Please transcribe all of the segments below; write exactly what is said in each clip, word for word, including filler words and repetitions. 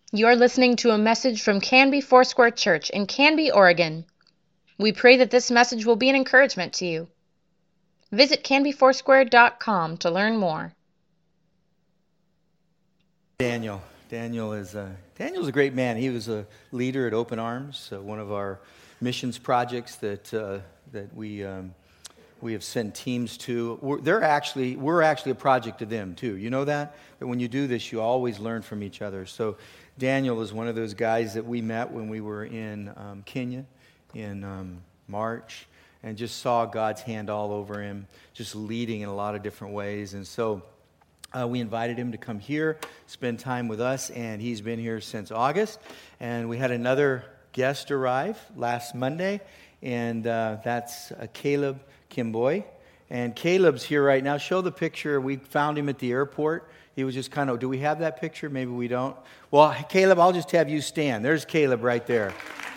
You're listening to a message from Canby Foursquare Church in Canby, Oregon. We pray that this message will be an encouragement to you. Visit canby foursquare dot com to learn more. Daniel. Daniel is a, Daniel's a great man. He was a leader at Open Arms, uh, one of our missions projects that uh, that we um, we have sent teams to. We're, they're actually we're actually a project to them too. You know that? That when you do this, you always learn from each other. So Daniel is one of those guys that we met when we were in um, Kenya in um, March, and just saw God's hand all over him, just leading in a lot of different ways. And so uh, we invited him to come here, spend time with us, and he's been here since August. And we had another guest arrive last Monday, and uh, that's uh, Caleb Kimboy. And Caleb's here right now. Show the picture. We found him at the airport. He was just kind of, do we have that picture? Maybe we don't. Well, Caleb, I'll just have you stand. There's Caleb right there.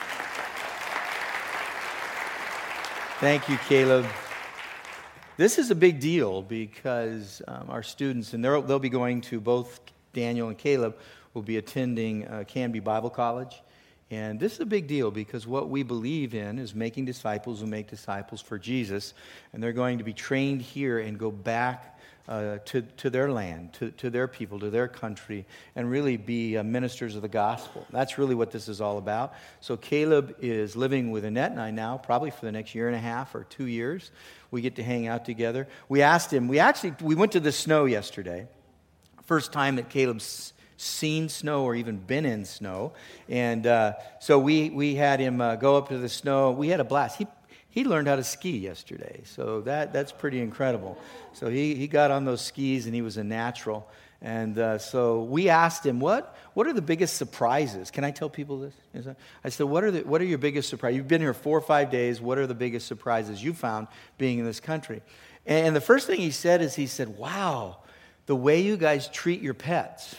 Thank you, Caleb. This is a big deal because um, our students, and they'll be going to, both Daniel and Caleb will be attending uh, Canby Bible College. And this is a big deal because what we believe in is making disciples who make disciples for Jesus. And they're going to be trained here and go back uh, to, to their land, to, to their people, to their country, and really be uh, ministers of the gospel. That's really what this is all about. So Caleb is living with Annette and I now, probably for the next year and a half or two years. We get to hang out together. We asked him, we actually, we went to the snow yesterday. First time that Caleb's seen snow or even been in snow. And uh, so we we had him uh, go up to the snow. We had a blast. He he learned how to ski yesterday. So that that's pretty incredible. So he, he got on those skis and he was a natural. And uh, so we asked him, what what are the biggest surprises? Can I tell people this? Is that, I said, what are the what are your biggest surprises? You've been here four or five days. What are the biggest surprises you found being in this country? And the first thing he said is he said, wow, the way you guys treat your pets.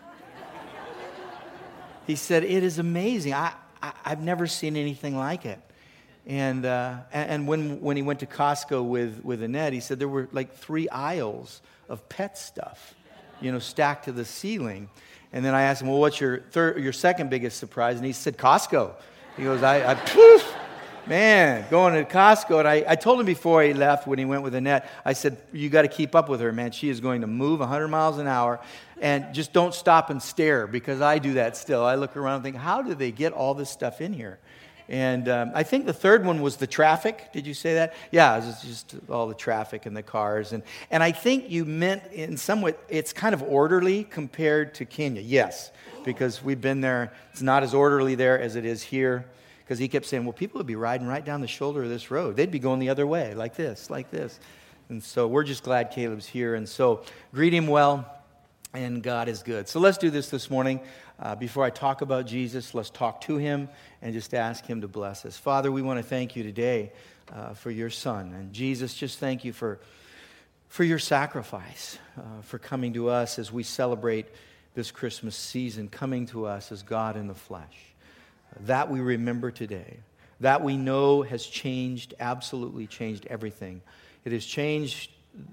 He said, it is amazing. I, I, I've never seen anything like it. And uh, and when when he went to Costco with, with Annette, he said there were like three aisles of pet stuff, you know, stacked to the ceiling. And then I asked him, well, what's your third, your second biggest surprise? And he said, Costco. He goes, I, I poof, man, going to Costco. And I, I told him before he left, when he went with Annette, I said, you got to keep up with her, man. She is going to move one hundred miles an hour. And just don't stop and stare, because I do that still. I look around and think, how do they get all this stuff in here? And um, I think the third one was the traffic. Did you say that? Yeah, it was just all the traffic and the cars. And, and I think you meant in some way, it's kind of orderly compared to Kenya. Yes, because we've been there. It's not as orderly there as it is here. Because he kept saying, well, people would be riding right down the shoulder of this road. They'd be going the other way, like this, like this. And so we're just glad Caleb's here. And so greet him well. And God is good. So let's do this this morning. Uh, before I talk about Jesus, let's talk to him and just ask him to bless us. Father, we want to thank you today uh, for your son. And Jesus, just thank you for, for your sacrifice, uh, for coming to us as we celebrate this Christmas season, coming to us as God in the flesh. That we remember today. That we know has changed, absolutely changed everything. It has changed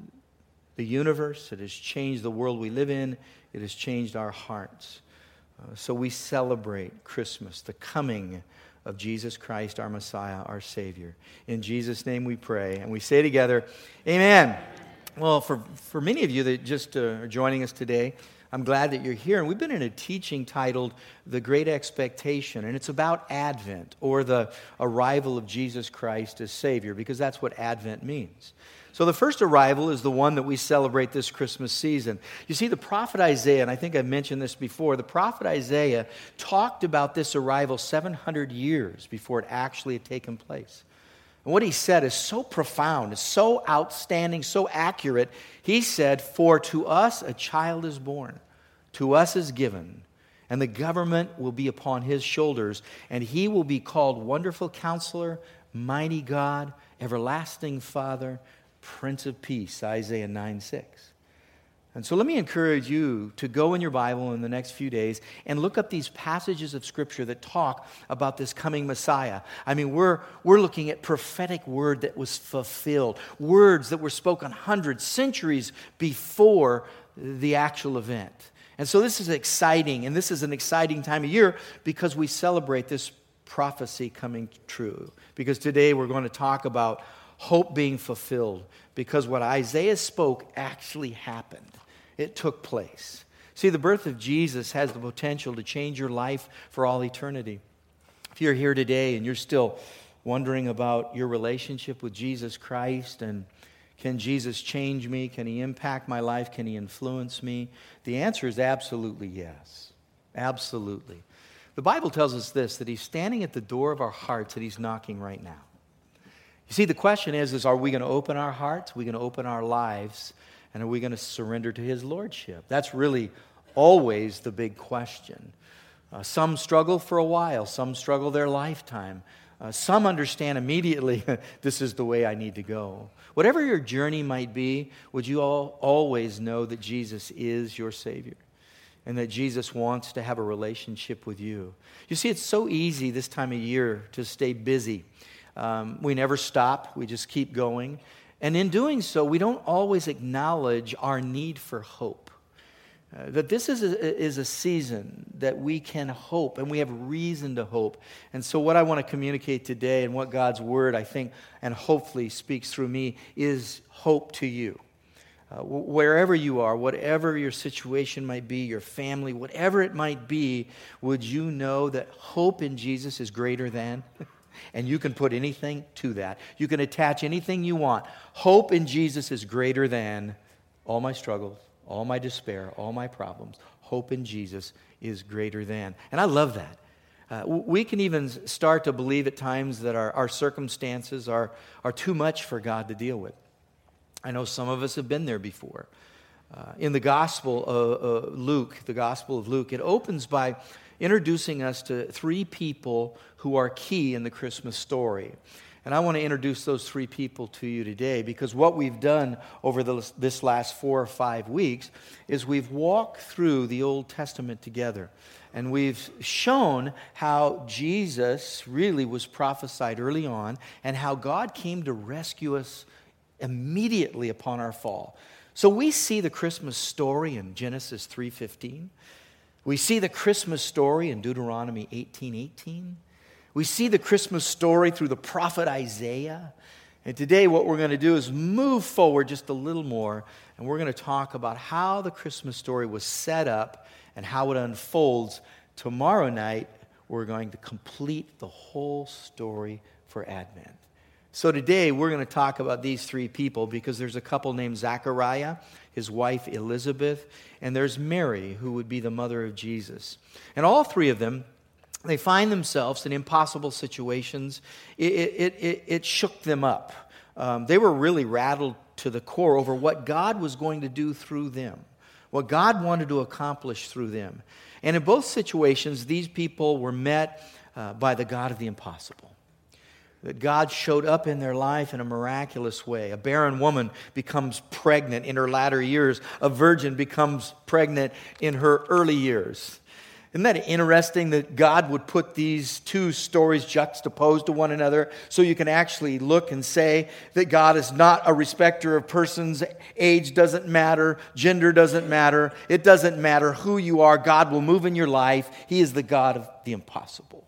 the universe. It has changed the world we live in. It has changed our hearts. Uh, so we celebrate Christmas, the coming of Jesus Christ, our Messiah, our Savior. In Jesus' name we pray, and we say together, Amen. Well, for, for many of you that just uh, are joining us today, I'm glad that you're here. And we've been in a teaching titled The Great Expectation, and it's about Advent, or the arrival of Jesus Christ as Savior, because that's what Advent means. So the first arrival is the one that we celebrate this Christmas season. You see, the prophet Isaiah, and I think I've mentioned this before, the prophet Isaiah talked about this arrival seven hundred years before it actually had taken place. And what he said is so profound, it's so outstanding, so accurate. He said, for to us a child is born, to us is given, and the government will be upon his shoulders, and he will be called Wonderful Counselor, Mighty God, Everlasting Father, Prince of Peace, Isaiah nine six. And so let me encourage you to go in your Bible in the next few days and look up these passages of Scripture that talk about this coming Messiah. I mean, we're, we're looking at prophetic word that was fulfilled, words that were spoken hundreds, centuries before the actual event. And so this is exciting, and this is an exciting time of year because we celebrate this prophecy coming true. Because today we're going to talk about hope being fulfilled, because what Isaiah spoke actually happened. It took place. See, the birth of Jesus has the potential to change your life for all eternity. If you're here today and you're still wondering about your relationship with Jesus Christ, and can Jesus change me? Can He impact my life? Can He influence me? The answer is absolutely yes. Absolutely. The Bible tells us this, that He's standing at the door of our hearts, that He's knocking right now. You see, the question is, is are we going to open our hearts? Are we going to open our lives? And are we going to surrender to His lordship? That's really always the big question. Uh, some struggle for a while. Some struggle their lifetime. Uh, some understand immediately, this is the way I need to go. Whatever your journey might be, would you all always know that Jesus is your Savior and that Jesus wants to have a relationship with you? You see, it's so easy this time of year to stay busy. Um, we never stop. We just keep going. And in doing so, we don't always acknowledge our need for hope. Uh, that this is a, is a season that we can hope, and we have reason to hope. And so what I want to communicate today, and what God's Word, I think, and hopefully speaks through me, is hope to you. Uh, wherever you are, whatever your situation might be, your family, whatever it might be, would you know that hope in Jesus is greater than? And you can put anything to that. You can attach anything you want. Hope in Jesus is greater than all my struggles, all my despair, all my problems. Hope in Jesus is greater than. And I love that. Uh, we can even start to believe at times that our, our circumstances are, are too much for God to deal with. I know some of us have been there before. Uh, in the Gospel of uh, Luke, the Gospel of Luke, it opens by introducing us to three people who are key in the Christmas story. And I want to introduce those three people to you today, because what we've done over the, this last four or five weeks is we've walked through the Old Testament together. And we've shown how Jesus really was prophesied early on, and how God came to rescue us immediately upon our fall. So we see the Christmas story in Genesis three fifteen. We see the Christmas story in Deuteronomy eighteen eighteen. We see the Christmas story through the prophet Isaiah. And today what we're going to do is move forward just a little more, and we're going to talk about how the Christmas story was set up and how it unfolds. Tomorrow night, we're going to complete the whole story for Advent. So today we're going to talk about these three people, because there's a couple named Zachariah, his wife Elizabeth, and there's Mary, who would be the mother of Jesus. And all three of them, they find themselves in impossible situations. It, it, it, it shook them up. Um, they were really rattled to the core over what God was going to do through them, what God wanted to accomplish through them. And in both situations, these people were met uh, by the God of the impossible. That God showed up in their life in a miraculous way. A barren woman becomes pregnant in her latter years. A virgin becomes pregnant in her early years. Isn't that interesting that God would put these two stories juxtaposed to one another, so you can actually look and say that God is not a respecter of persons. Age doesn't matter. Gender doesn't matter. It doesn't matter who you are. God will move in your life. He is the God of the impossible.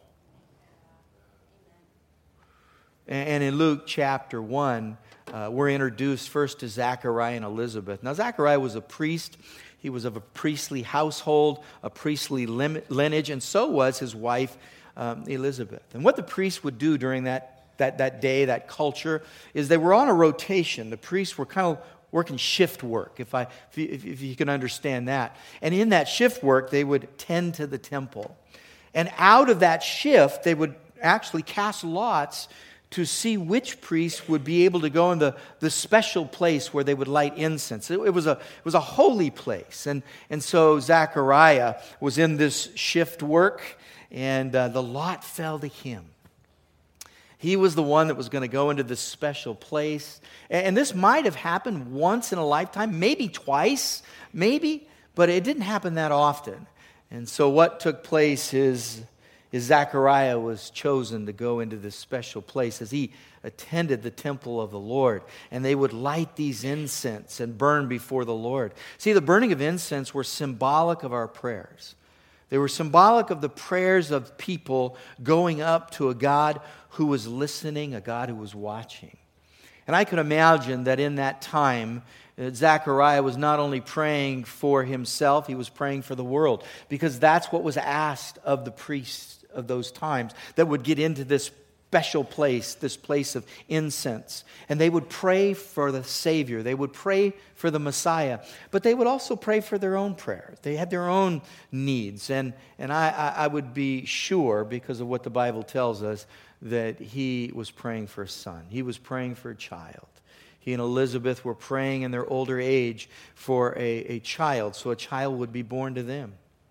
And in Luke chapter one, uh, we're introduced first to Zachariah and Elizabeth. Now, Zachariah was a priest. He was of a priestly household, a priestly lineage, and so was his wife, um, Elizabeth. And what the priests would do during that, that, that day, that culture, is they were on a rotation. The priests were kind of working shift work, if, I, if, you, if you can understand that. And in that shift work, they would tend to the temple. And out of that shift, they would actually cast lots to see which priest would be able to go in the, the special place where they would light incense. It, it, was, a, it was a holy place. And, and so Zechariah was in this shift work, and uh, the lot fell to him. He was the one that was going to go into this special place. And, and this might have happened once in a lifetime, maybe twice, maybe, but it didn't happen that often. And so what took place is is Zechariah was chosen to go into this special place as he attended the temple of the Lord. And they would light these incense and burn before the Lord. See, the burning of incense were symbolic of our prayers. They were symbolic of the prayers of people going up to a God who was listening, a God who was watching. And I can imagine that in that time, Zechariah was not only praying for himself, he was praying for the world. Because that's what was asked of the priests of those times that would get into this special place, this place of incense. And they would pray for the Savior. They would pray for the Messiah. But they would also pray for their own prayer. They had their own needs. And, and I, I, I would be sure, because of what the Bible tells us, that he was praying for a son. He was praying for a child. He and Elizabeth were praying in their older age for a, a child, so a child would be born to them.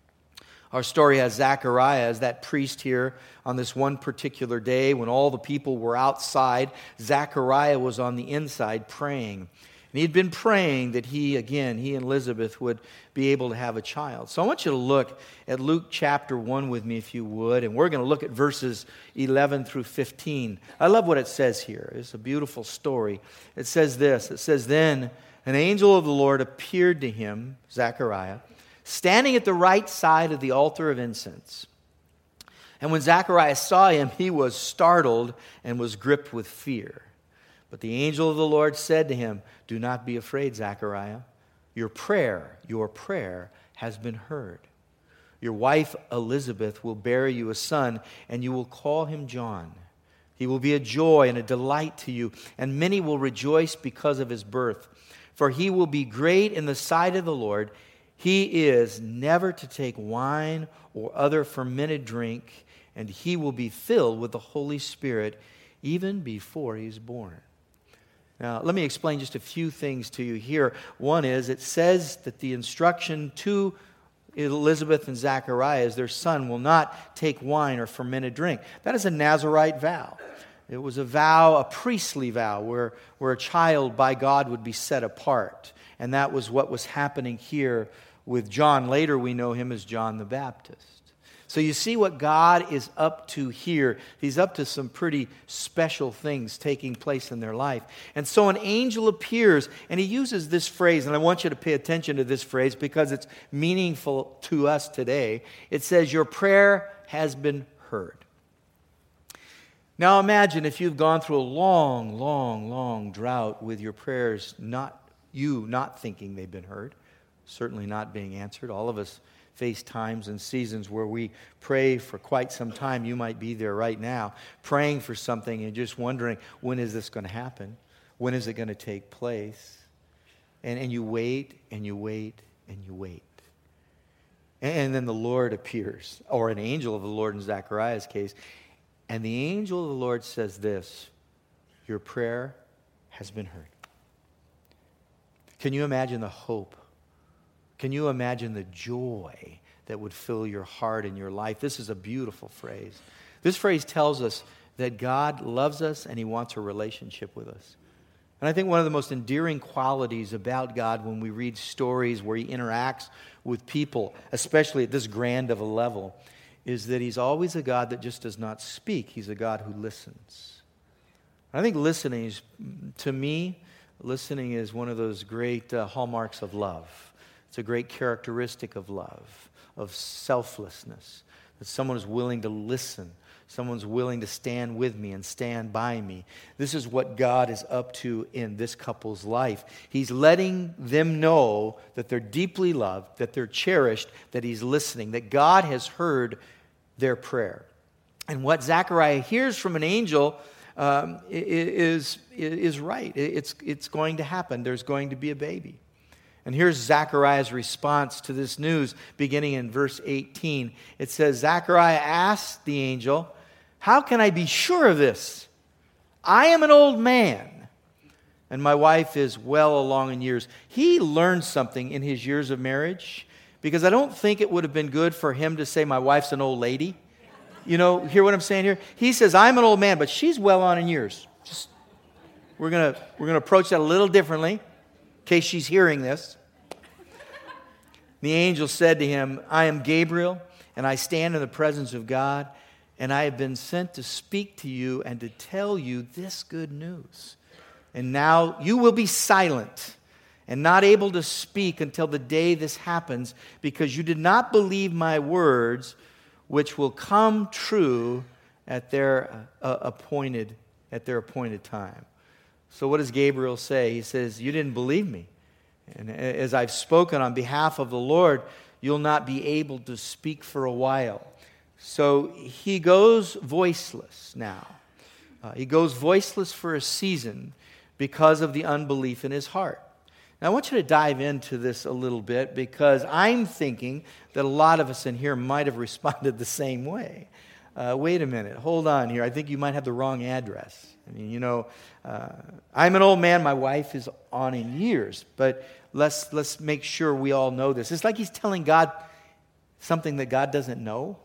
Our story has Zechariah as that priest here on this one particular day when all the people were outside. Zechariah was on the inside praying. And he'd been praying that he, again, he and Elizabeth would be able to have a child. So I want you to look at Luke chapter one with me, if you would. And we're going to look at verses eleven through fifteen. I love what it says here. It's a beautiful story. It says this. It says, "Then an angel of the Lord appeared to him," Zechariah, "standing at the right side of the altar of incense. And when Zechariah saw him, he was startled and was gripped with fear. But the angel of the Lord said to him, 'Do not be afraid, Zechariah. Your prayer, your prayer has been heard. Your wife Elizabeth will bear you a son, and you will call him John. He will be a joy and a delight to you, and many will rejoice because of his birth. For he will be great in the sight of the Lord. He is never to take wine or other fermented drink, and he will be filled with the Holy Spirit even before he's born.'" Now, let me explain just a few things to you here. One is, it says that the instruction to Elizabeth and Zechariah is their son will not take wine or fermented drink. That is a Nazirite vow. It was a vow, a priestly vow, where, where a child by God would be set apart. And that was what was happening here with John. Later we know him as John the Baptist. So you see what God is up to here. He's up to some pretty special things taking place in their life. And so an angel appears, and he uses this phrase, and I want you to pay attention to this phrase because it's meaningful to us today. It says, "Your prayer has been heard." Now imagine if you've gone through a long, long, long drought with your prayers, not you not thinking they've been heard, certainly not being answered. All of us face times and seasons where we pray for quite some time. You might be there right now, praying for something and just wondering, when is this going to happen? When is it going to take place? And, and you wait, and you wait, and you wait. And, and then the Lord appears, or an angel of the Lord in Zechariah's case. And the angel of the Lord says this, "Your prayer has been heard." Can you imagine the hope? Can you imagine the joy that would fill your heart and your life? This is a beautiful phrase. This phrase tells us that God loves us and he wants a relationship with us. And I think one of the most endearing qualities about God when we read stories where he interacts with people, especially at this grand of a level, is that he's always a God that just does not speak. He's a God who listens. I think listening is, to me, listening is one of those great uh, hallmarks of love. It's a great characteristic of love, of selflessness, that someone is willing to listen. Someone's willing to stand with me and stand by me. This is what God is up to in this couple's life. He's letting them know that they're deeply loved, that they're cherished, that he's listening, that God has heard their prayer. And what Zechariah hears from an angel um, is, is right. It's, it's going to happen. There's going to be a baby. And here's Zechariah's response to this news, beginning in verse eighteen. It says, Zechariah asked the angel, "How can I be sure of this? I am an old man, and my wife is well along in years." He learned something in his years of marriage, because I don't think it would have been good for him to say, "My wife's an old lady." You know, hear what I'm saying here? He says, "I'm an old man, but she's well on in years." Just, we're gonna we're gonna approach that a little differently, in case she's hearing this. The angel said to him, "I am Gabriel, and I stand in the presence of God, and I have been sent to speak to you and to tell you this good news. And now you will be silent and not able to speak until the day this happens, because you did not believe my words, which will come true at their uh, appointed at their appointed time. So what does Gabriel say? He says, you didn't believe me. And as I've spoken on behalf of the Lord, you'll not be able to speak for a while. So he goes voiceless now. Uh, he goes voiceless for a season because of the unbelief in his heart. Now, I want you to dive into this a little bit, because I'm thinking that a lot of us in here might have responded the same way. Uh, wait a minute, hold on here. I think you might have the wrong address. I mean, you know, uh, I'm an old man. My wife is on in years, but let's let's make sure we all know this. It's like he's telling God something that God doesn't know,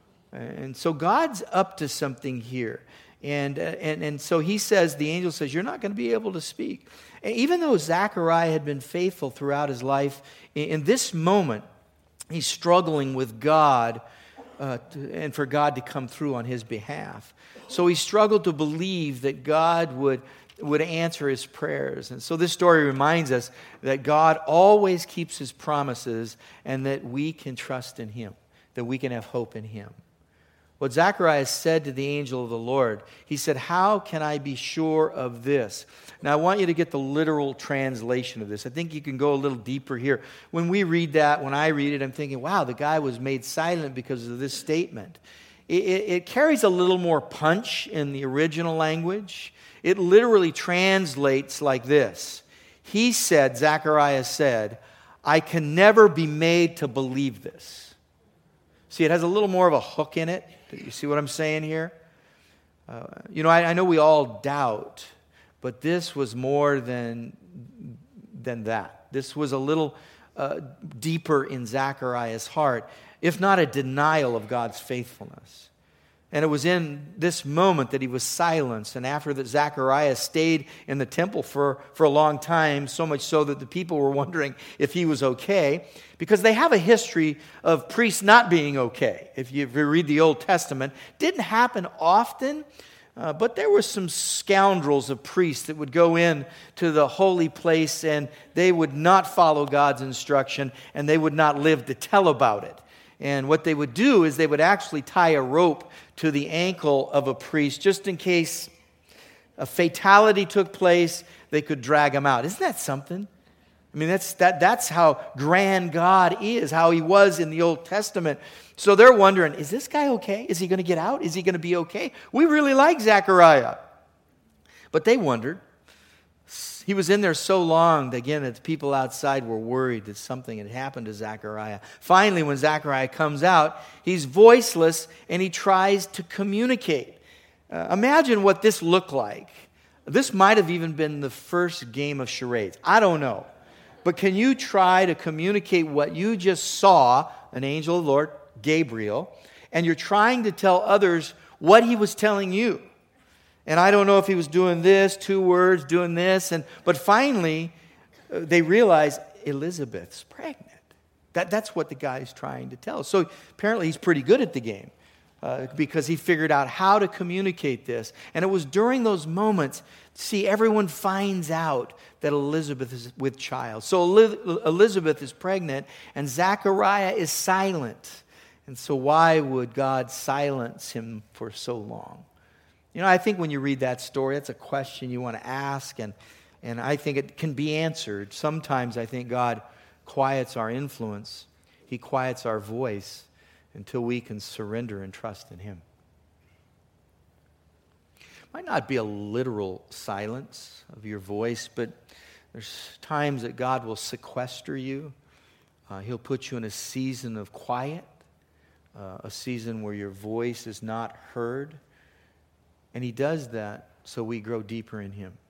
and so God's up to something here. And, uh, and and so he says, the angel says, you're not going to be able to speak. And even though Zechariah had been faithful throughout his life, in, in this moment, he's struggling with God uh, to, and for God to come through on his behalf. So he struggled to believe that God would, would answer his prayers. And so this story reminds us that God always keeps his promises, and that we can trust in him, that we can have hope in him. What Zacharias said to the angel of the Lord, he said, how can I be sure of this? Now, I want you to get the literal translation of this. I think you can go a little deeper here. When we read that, when I read it, I'm thinking, wow, the guy was made silent because of this statement. It, it, it carries a little more punch in the original language. It literally translates like this. He said, Zacharias said, I can never be made to believe this. See, it has a little more of a hook in it. You see what I'm saying here? Uh, you know, I, I know we all doubt, but this was more than, than that. This was a little uh, deeper in Zacharias' heart, if not a denial of God's faithfulness. And it was in this moment that he was silenced. And after that, Zacharias stayed in the temple for, for a long time, so much so that the people were wondering if he was okay, because they have a history of priests not being okay. If you, if you read the Old Testament, it didn't happen often, uh, but there were some scoundrels of priests that would go in to the holy place, and they would not follow God's instruction, and they would not live to tell about it. And what they would do is they would actually tie a rope to the ankle of a priest, just in case a fatality took place, they could drag him out. Isn't that something? I mean, that's that that's how grand God is, how he was in the Old Testament. So they're wondering, is this guy okay? Is he going to get out? Is he going to be okay? We really like Zechariah. But they wondered. He was in there so long, that, again, that the people outside were worried that something had happened to Zechariah. Finally, when Zechariah comes out, he's voiceless, and he tries to communicate. Uh, imagine what this looked like. This might have even been the first game of charades. I don't know. But can you try to communicate what you just saw, an angel of the Lord, Gabriel, and you're trying to tell others what he was telling you? And I don't know if he was doing this, two words, doing this. and But finally, uh, they realize Elizabeth's pregnant. That, that's what the guy's trying to tell. So apparently he's pretty good at the game uh, because he figured out how to communicate this. And it was during those moments, see, everyone finds out that Elizabeth is with child. So Elizabeth is pregnant and Zechariah is silent. And so why would God silence him for so long? You know, I think when you read that story, that's a question you want to ask, and, and I think it can be answered. Sometimes I think God quiets our influence. He quiets our voice until we can surrender and trust in him. Might not be a literal silence of your voice, but there's times that God will sequester you. Uh, he'll put you in a season of quiet, uh, a season where your voice is not heard. And he does that so we grow deeper in him.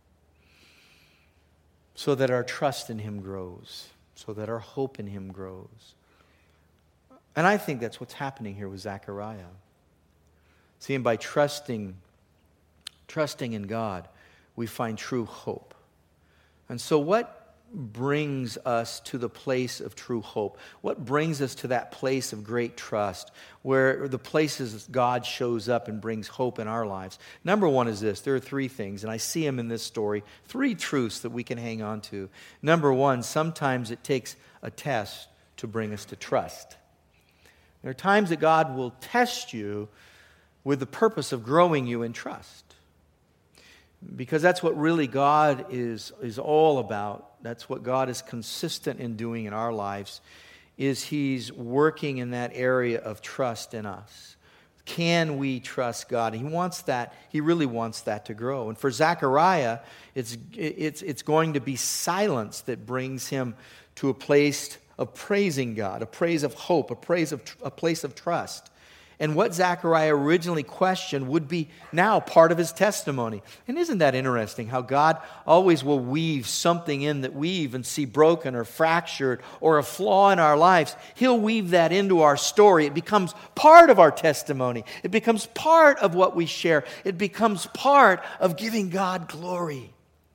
So that our trust in him grows. So that our hope in him grows. And I think that's what's happening here with Zechariah. See, and by trusting, trusting in God, we find true hope. And so what brings us to the place of true hope? What brings us to that place of great trust, where the places God shows up and brings hope in our lives? Number one is this. There are three things, and I see them in this story. Three truths that we can hang on to. Number one, sometimes it takes a test to bring us to trust. There are times that God will test you with the purpose of growing you in trust. Because that's what really God is, is all about. That's what God is consistent in doing in our lives, is He's working in that area of trust in us. Can we trust God? He wants that. He really wants that to grow. And for Zechariah, it's, it's, it's going to be silence that brings him to a place of praising God, a praise of hope, a praise of a place of trust. And what Zechariah originally questioned would be now part of his testimony. And isn't that interesting how God always will weave something in that we even see broken or fractured or a flaw in our lives? He'll weave that into our story. It becomes part of our testimony. It becomes part of what we share. It becomes part of giving God glory.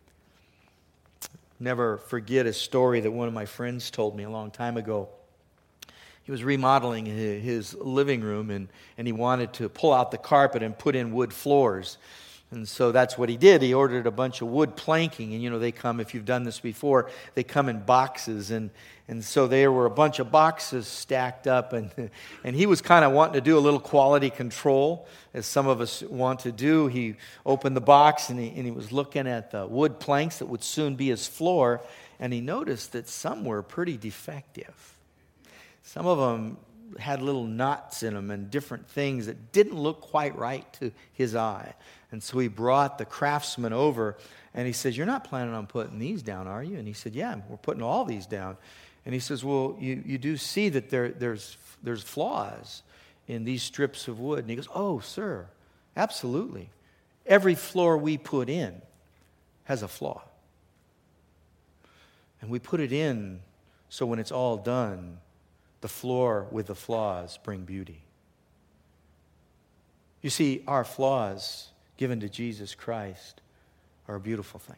Never forget a story that one of my friends told me a long time ago. He was remodeling his living room, and, and he wanted to pull out the carpet and put in wood floors. And so that's what he did. He ordered a bunch of wood planking. And, you know, they come, if you've done this before, they come in boxes. And, and so there were a bunch of boxes stacked up. And, and he was kind of wanting to do a little quality control, as some of us want to do. He opened the box, and he, and he was looking at the wood planks that would soon be his floor. And he noticed that some were pretty defective. Some of them had little knots in them and different things that didn't look quite right to his eye. And so he brought the craftsman over, and he says, "You're not planning on putting these down, are you?" And he said, "Yeah, we're putting all these down." And he says, "Well, you, you do see that there, there's, there's flaws in these strips of wood." And he goes, "Oh, sir, absolutely. Every floor we put in has a flaw. And we put it in so when it's all done, the floor with the flaws bring beauty." You see, our flaws given to Jesus Christ are a beautiful thing.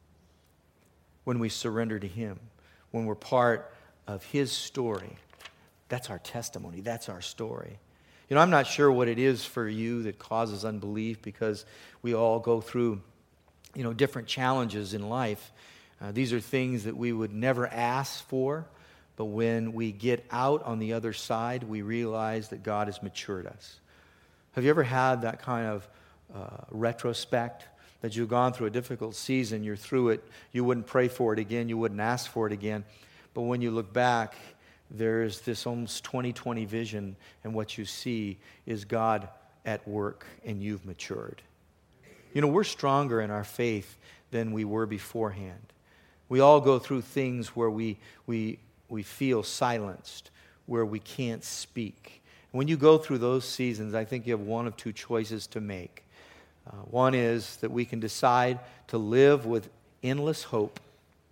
When we surrender to Him, when we're part of His story, that's our testimony, that's our story. You know, I'm not sure what it is for you that causes unbelief, because we all go through, you know, different challenges in life. Uh, these are things that we would never ask for. But when we get out on the other side, we realize that God has matured us. Have you ever had that kind of uh, retrospect, that you've gone through a difficult season, you're through it, you wouldn't pray for it again, you wouldn't ask for it again, but when you look back, there's this almost twenty twenty vision, and what you see is God at work, and you've matured. You know, we're stronger in our faith than we were beforehand. We all go through things where we we we feel silenced, where we can't speak. When you go through those seasons, I think you have one of two choices to make. Uh, one is that we can decide to live with endless hope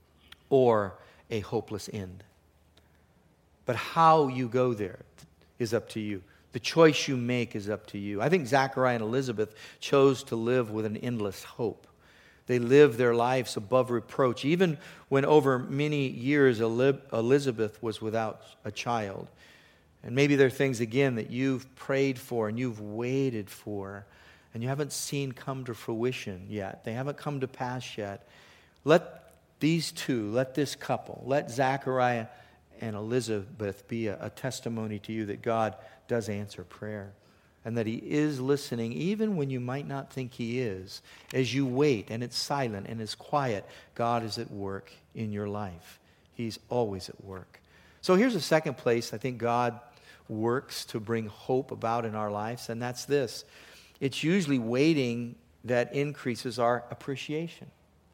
or a hopeless end. But how you go there is up to you. The choice you make is up to you. I think Zechariah and Elizabeth chose to live with an endless hope. They lived their lives above reproach, even when over many years Elizabeth was without a child. And maybe there are things, again, that you've prayed for and you've waited for, and you haven't seen come to fruition yet. They haven't come to pass yet. Let these two, let this couple, let Zechariah and Elizabeth be a, a testimony to you that God does answer prayer, and that He is listening even when you might not think He is. As you wait and it's silent and it's quiet, God is at work in your life. He's always at work. So here's a second place I think God works to bring hope about in our lives, and that's this. It's usually waiting that increases our appreciation.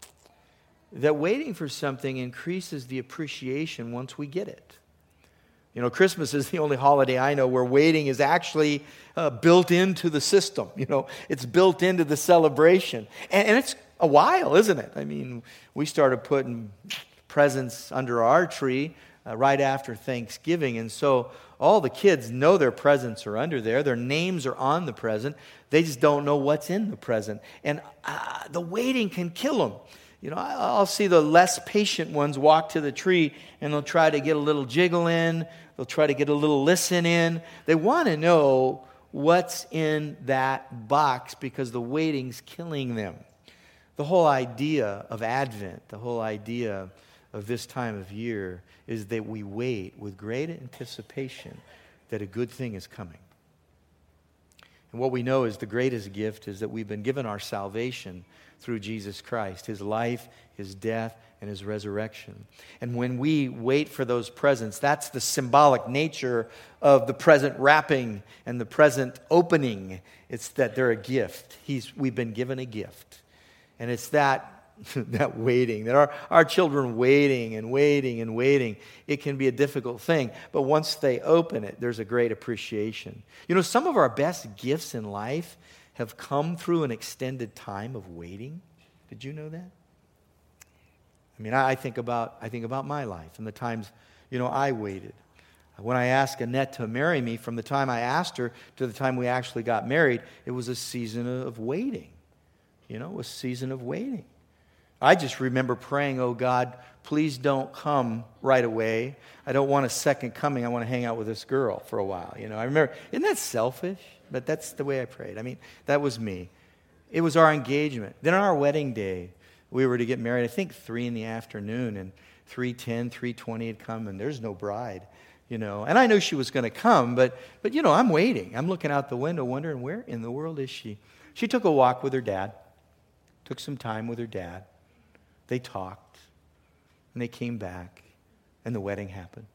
That waiting for something increases the appreciation once we get it. You know, Christmas is the only holiday I know where waiting is actually uh, built into the system. You know, it's built into the celebration. And, and it's a while, isn't it? I mean, we started putting presents under our tree uh, right after Thanksgiving. And so all the kids know their presents are under there. Their names are on the present. They just don't know what's in the present. And uh, the waiting can kill them. You know, I'll see the less patient ones walk to the tree and they'll try to get a little jiggle in. They'll try to get a little listen in. They want to know what's in that box because the waiting's killing them. The whole idea of Advent, the whole idea of this time of year is that we wait with great anticipation that a good thing is coming. And what we know is the greatest gift is that we've been given our salvation through Jesus Christ, His life, His death, and His resurrection. And when we wait for those presents, that's the symbolic nature of the present wrapping and the present opening. It's that they're a gift. He's, we've been given a gift. And it's that that waiting, that our, our children waiting and waiting and waiting, it can be a difficult thing. But once they open it, there's a great appreciation. You know, some of our best gifts in life have come through an extended time of waiting. Did you know that? I mean, I think about I think about my life and the times, you know, I waited. When I asked Annette to marry me, from the time I asked her to the time we actually got married, it was a season of waiting. You know, it was a season of waiting. I just remember praying, oh God, please don't come right away. I don't want a second coming. I want to hang out with this girl for a while. You know, I remember, isn't that selfish? But that's the way I prayed. I mean, that was me. It was our engagement. Then on our wedding day, we were to get married, I think three in the afternoon, and three ten, three twenty had come, and there's no bride, you know. And I knew she was going to come, but, but, you know, I'm waiting. I'm looking out the window wondering, where in the world is she? She took a walk with her dad, took some time with her dad. They talked, and they came back, and the wedding happened.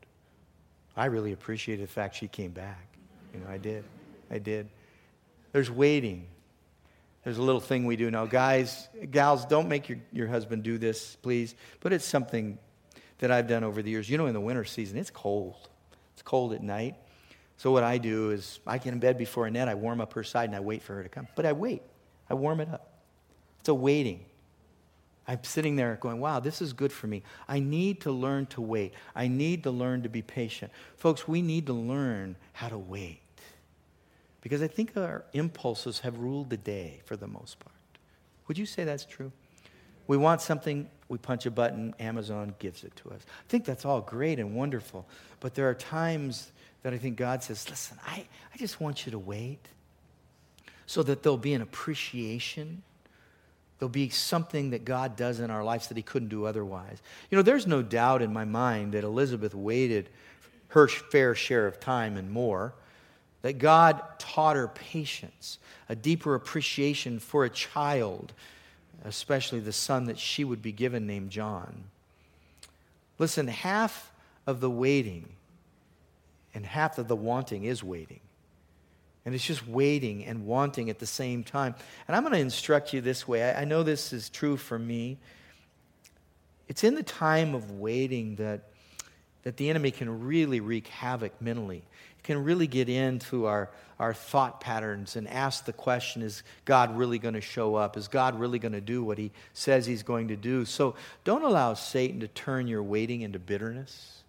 I really appreciated the fact she came back. You know, I did. I did. There's waiting. There's a little thing we do now. Guys, gals, don't make your, your husband do this, please. But it's something that I've done over the years. You know, in the winter season, it's cold. It's cold at night. So what I do is I get in bed before Annette. I warm up her side, and I wait for her to come. But I wait. I warm it up. It's a waiting. I'm sitting there going, wow, this is good for me. I need to learn to wait. I need to learn to be patient. Folks, we need to learn how to wait. Because I think our impulses have ruled the day for the most part. Would you say that's true? We want something, we punch a button, Amazon gives it to us. I think that's all great and wonderful. But there are times that I think God says, listen, I, I just want you to wait so that there'll be an appreciation. There'll be something that God does in our lives that He couldn't do otherwise. You know, there's no doubt in my mind that Elizabeth waited her fair share of time and more, that God taught her patience, a deeper appreciation for a child, especially the son that she would be given named John. Listen, half of the waiting and half of the wanting is waiting. And it's just waiting and wanting at the same time. And I'm going to instruct you this way. I, I know this is true for me. It's in the time of waiting that, that the enemy can really wreak havoc mentally. It can really get into our, our thought patterns and ask the question, is God really going to show up? Is God really going to do what He says He's going to do? So don't allow Satan to turn your waiting into bitterness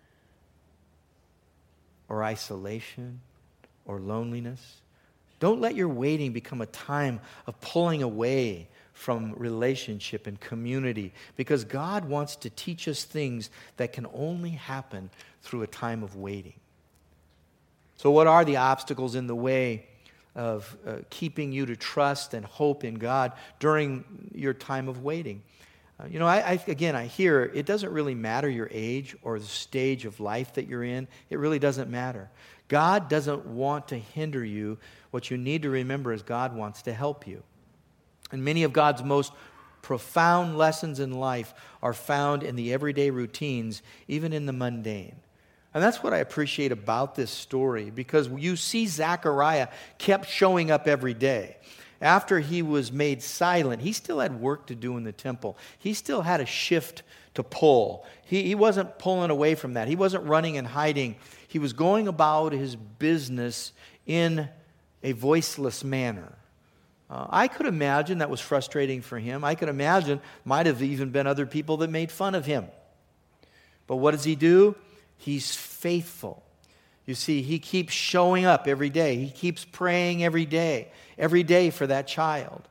or isolation or loneliness. Don't let your waiting become a time of pulling away from relationship and community, because God wants to teach us things that can only happen through a time of waiting. So what are the obstacles in the way of uh, keeping you to trust and hope in God during your time of waiting? Uh, you know, I, I again, I hear it doesn't really matter your age or the stage of life that you're in. It really doesn't matter. God doesn't want to hinder you. What you need to remember is God wants to help you. And many of God's most profound lessons in life are found in the everyday routines, even in the mundane. And that's what I appreciate about this story, because you see Zechariah kept showing up every day. After he was made silent, he still had work to do in the temple. He still had a shift to pull. He, he wasn't pulling away from that. He wasn't running and hiding. He was going about his business in a voiceless manner. Uh, I could imagine that was frustrating for him. I could imagine might have even been other people that made fun of him. But what does he do? He's faithful. You see, he keeps showing up every day. He keeps praying every day, every day for that child.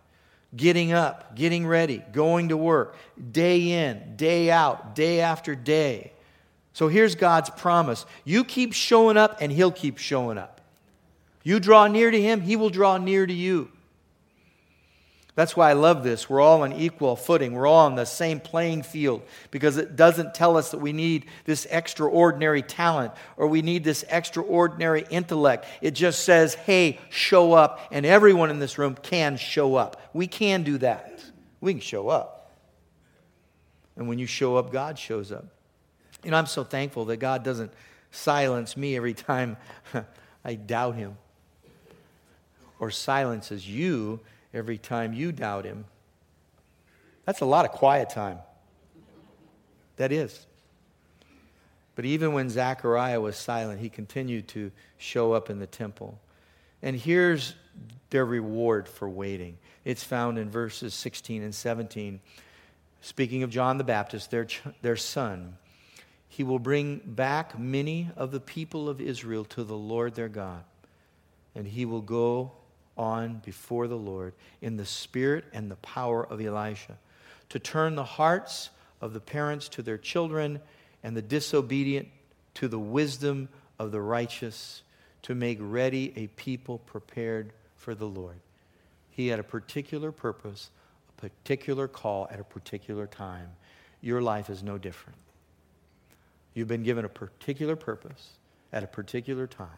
getting up, getting ready, going to work, day in, day out, day after day. So here's God's promise. You keep showing up and He'll keep showing up. You draw near to Him, He will draw near to you. That's why I love this. We're all on equal footing. We're all on the same playing field, because it doesn't tell us that we need this extraordinary talent or we need this extraordinary intellect. It just says, hey, show up, and everyone in this room can show up. We can do that. We can show up. And when you show up, God shows up. You know, I'm so thankful that God doesn't silence me every time I doubt Him, or silences you every time you doubt Him. That's a lot of quiet time. That is. But even when Zechariah was silent, he continued to show up in the temple. And here's their reward for waiting. It's found in verses sixteen and seventeen. Speaking of John the Baptist, their, ch- their son, he will bring back many of the people of Israel to the Lord their God, and he will go on before the Lord in the spirit and the power of Elisha, to turn the hearts of the parents to their children and the disobedient to the wisdom of the righteous, to make ready a people prepared for the Lord. He had a particular purpose, a particular call at a particular time. Your life is no different. You've been given a particular purpose at a particular time,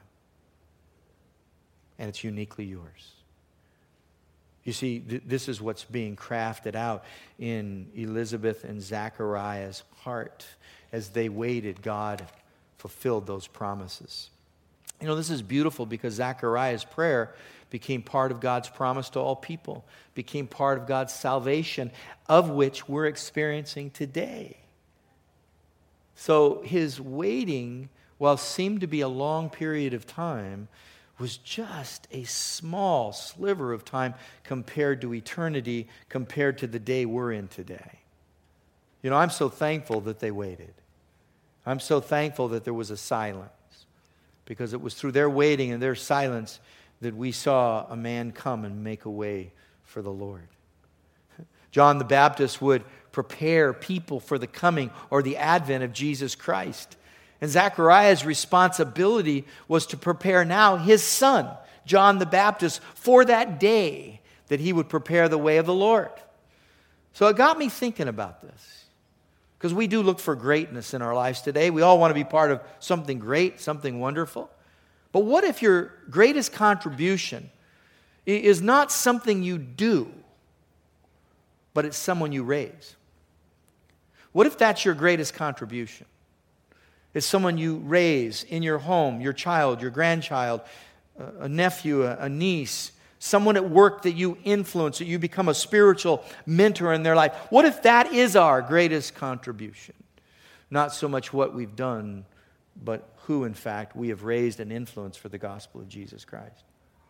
and it's uniquely yours. You see, th- this is what's being crafted out in Elizabeth and Zachariah's heart. As they waited, God fulfilled those promises. You know, this is beautiful because Zachariah's prayer became part of God's promise to all people, became part of God's salvation, of which we're experiencing today. So his waiting, while seemed to be a long period of time, was just a small sliver of time compared to eternity, compared to the day we're in today. You know, I'm so thankful that they waited. I'm so thankful that there was a silence, because it was through their waiting and their silence that we saw a man come and make a way for the Lord. John the Baptist would prepare people for the coming or the advent of Jesus Christ. And Zechariah's responsibility was to prepare now his son, John the Baptist, for that day that he would prepare the way of the Lord. So it got me thinking about this, because we do look for greatness in our lives today. We all want to be part of something great, something wonderful. But what if your greatest contribution is not something you do, but it's someone you raise? What if that's your greatest contribution? It's someone you raise in your home, your child, your grandchild, a nephew, a niece, someone at work that you influence, that you become a spiritual mentor in their life. What if that is our greatest contribution? Not so much what we've done, but who, in fact, we have raised and influenced for the gospel of Jesus Christ.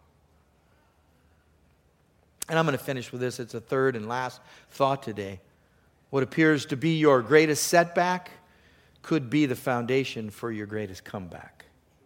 And I'm going to finish with this. It's a third and last thought today. What appears to be your greatest setback could be the foundation for your greatest comeback.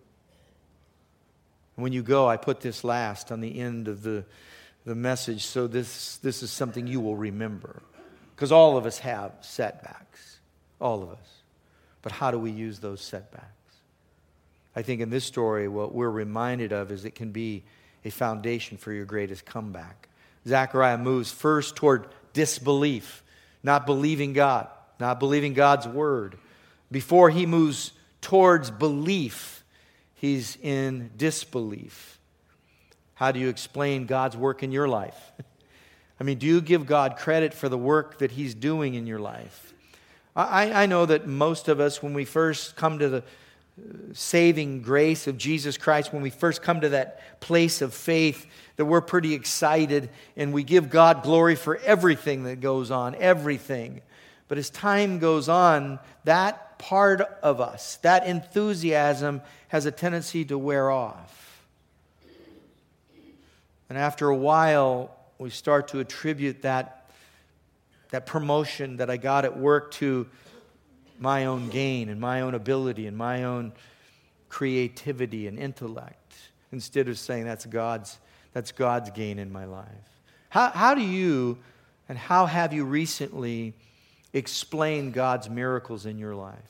When you go, I put this last on the end of the, the message, so this, this is something you will remember. Because all of us have setbacks. All of us. But how do we use those setbacks? I think in this story, what we're reminded of is it can be a foundation for your greatest comeback. Zechariah moves first toward disbelief, not believing God, not believing God's word. Before he moves towards belief, he's in disbelief. How do you explain God's work in your life? I mean, do you give God credit for the work that He's doing in your life? I, I know that most of us, when we first come to the saving grace of Jesus Christ, when we first come to that place of faith, that we're pretty excited and we give God glory for everything that goes on, everything. But as time goes on, that part of us, that enthusiasm, has a tendency to wear off. And after a while, we start to attribute that, that promotion that I got at work to my own gain and my own ability and my own creativity and intellect, instead of saying that's God's, that's God's gain in my life. How, how do you and how have you recently explained God's miracles in your life?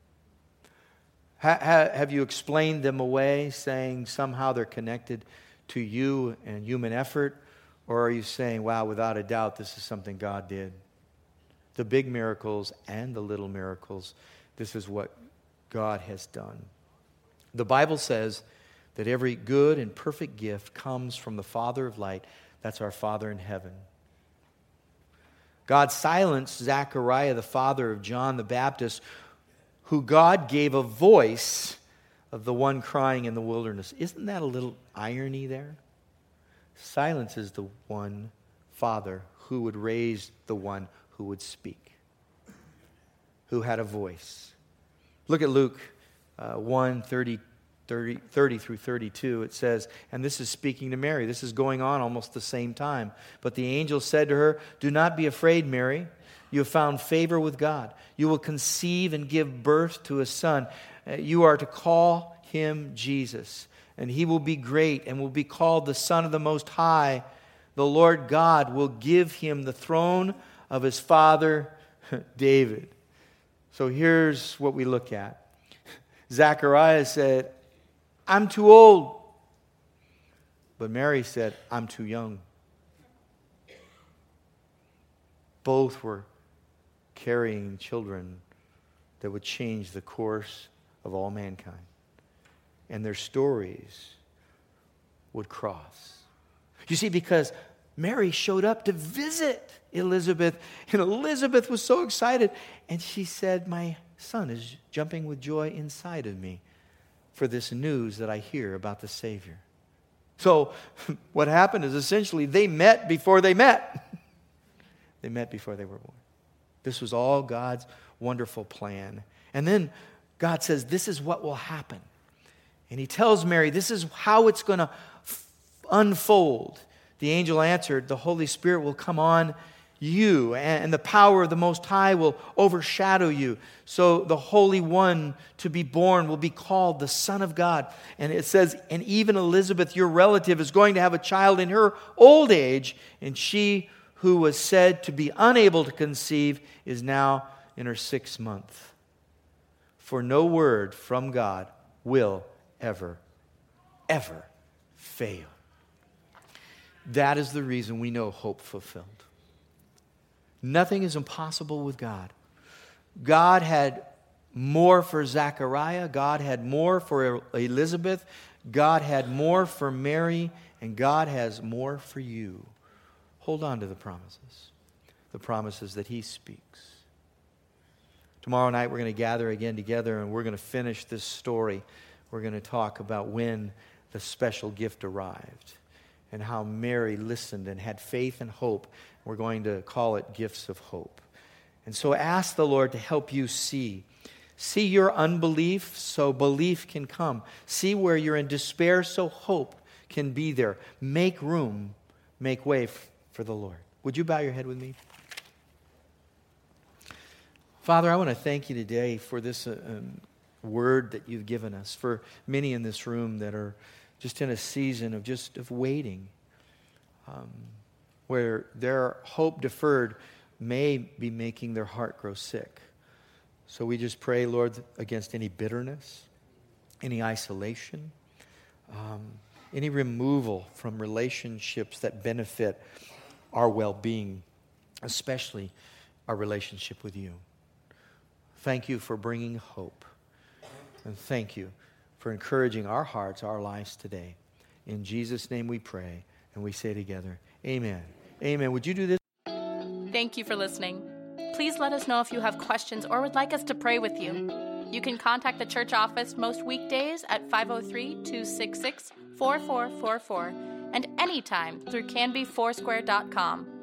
Ha, ha, have you explained them away, saying somehow they're connected to you and human effort? Or are you saying, wow, without a doubt, this is something God did? The big miracles and the little miracles, this is what God has done. The Bible says that every good and perfect gift comes from the Father of light. That's our Father in heaven. God silenced Zechariah, the father of John the Baptist, who God gave a voice of the one crying in the wilderness. Isn't that a little irony there? Silences the one Father who would raise the one who would speak, who had a voice. Look at Luke uh, one, thirty, thirty, thirty through thirty-two. It says, and this is speaking to Mary. This is going on almost the same time. But the angel said to her, do not be afraid, Mary. You have found favor with God. You will conceive and give birth to a son. Uh, you are to call him Jesus. And he will be great and will be called the Son of the Most High. The Lord God will give him the throne of his father David. So here's what we look at. Zechariah said, I'm too old. But Mary said, I'm too young. Both were carrying children that would change the course of all mankind. And their stories would cross. You see, because Mary showed up to visit Elizabeth, and Elizabeth was so excited, and she said, my son is jumping with joy inside of me for this news that I hear about the Savior. So what happened is essentially they met before they met. They met before they were born. This was all God's wonderful plan. And then God says, this is what will happen. And he tells Mary, this is how it's going to f- unfold. The angel answered, the Holy Spirit will come on you, and the power of the Most High will overshadow you. So the Holy One to be born will be called the Son of God. And it says, and even Elizabeth, your relative, is going to have a child in her old age, and she who was said to be unable to conceive is now in her sixth month. For no word from God will ever, ever fail. That is the reason we know hope fulfilled. Nothing is impossible with God. God had more for Zechariah. God had more for Elizabeth. God had more for Mary. And God has more for you. Hold on to the promises. The promises that he speaks. Tomorrow night we're going to gather again together and we're going to finish this story. We're going to talk about when the special gift arrived and how Mary listened and had faith and hope. We're going to call it gifts of hope. And so ask the Lord to help you see. See your unbelief so belief can come. See where you're in despair so hope can be there. Make room, make way f- for the Lord. Would you bow your head with me? Father, I want to thank you today for this uh, um, word that you've given us, for many in this room that are just in a season of just of waiting, um, where their hope deferred may be making their heart grow sick. So we just pray, Lord, against any bitterness, any isolation, um, any removal from relationships that benefit our well-being, especially our relationship with you. Thank you for bringing hope. And thank you for encouraging our hearts, our lives today. In Jesus' name we pray, and we say together, amen. Amen. Would you do this? Thank you for listening. Please let us know if you have questions or would like us to pray with you. You can contact the church office most weekdays at five oh three, two six six, four four four four and anytime through canby foursquare dot com.